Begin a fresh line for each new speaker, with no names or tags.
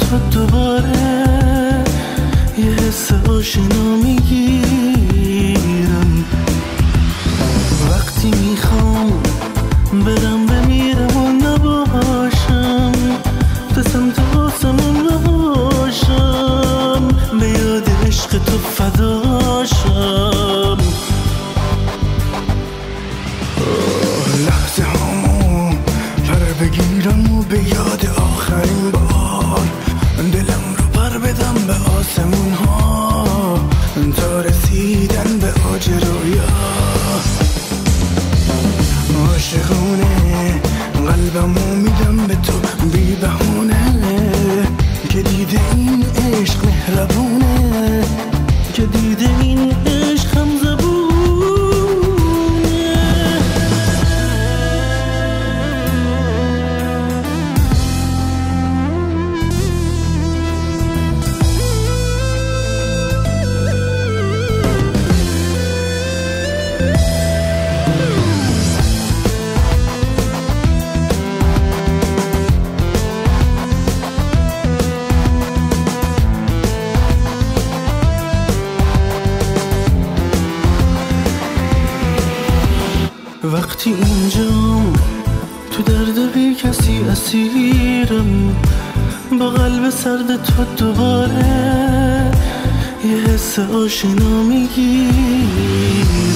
تو دوباره یه حس آشنا میگیرم. وقتی میخوام برم بمیرم و نباشم، به سمت آسمون باشم، به یاد عشق تو فداشم.
لحظه هامو پر بگیرم و به یاد آخرین بار دلم رو پر بدم به آسمون ها تا رسیدن به اوج رویا. عاشقونه قلبمو میدم به تو بی بهونه، که دیده این عشق مهربونه،
که دیده این عشق هم زبونه. وقتی اینجام تو درد بی کسی اسیرم، با قلب سرد تو دوباره یه حس آشنا میگیرم.